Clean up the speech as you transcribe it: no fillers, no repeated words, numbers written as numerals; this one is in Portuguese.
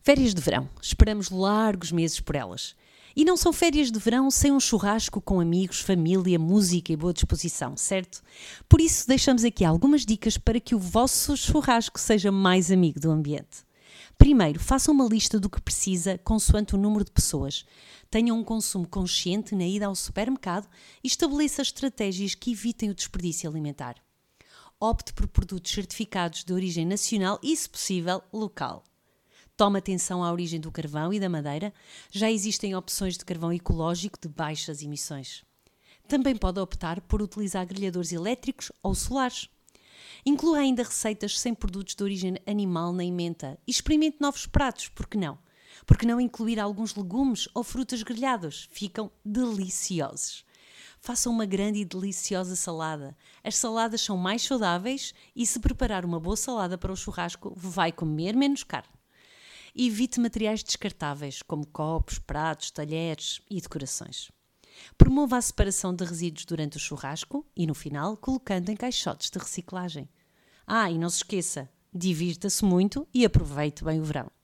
Férias de verão. Esperamos largos meses por elas. E não são férias de verão sem um churrasco com amigos, família, música e boa disposição, certo? Por isso deixamos aqui algumas dicas para que o vosso churrasco seja mais amigo do ambiente. Primeiro, façam uma lista do que precisa consoante o número de pessoas. Tenham um consumo consciente na ida ao supermercado e estabeleça estratégias que evitem o desperdício alimentar. Opte por produtos certificados de origem nacional e, se possível, local. Tome atenção à origem do carvão e da madeira. Já existem opções de carvão ecológico de baixas emissões. Também pode optar por utilizar grelhadores elétricos ou solares. Inclua ainda receitas sem produtos de origem animal nem menta e experimente novos pratos, por que não? Por que não incluir alguns legumes ou frutas grelhados? Ficam deliciosos. Faça uma grande e deliciosa salada. As saladas são mais saudáveis e se preparar uma boa salada para o churrasco, vai comer menos carne. Evite materiais descartáveis, como copos, pratos, talheres e decorações. Promova a separação de resíduos durante o churrasco e, no final, colocando em caixotes de reciclagem. E não se esqueça, divirta-se muito e aproveite bem o verão.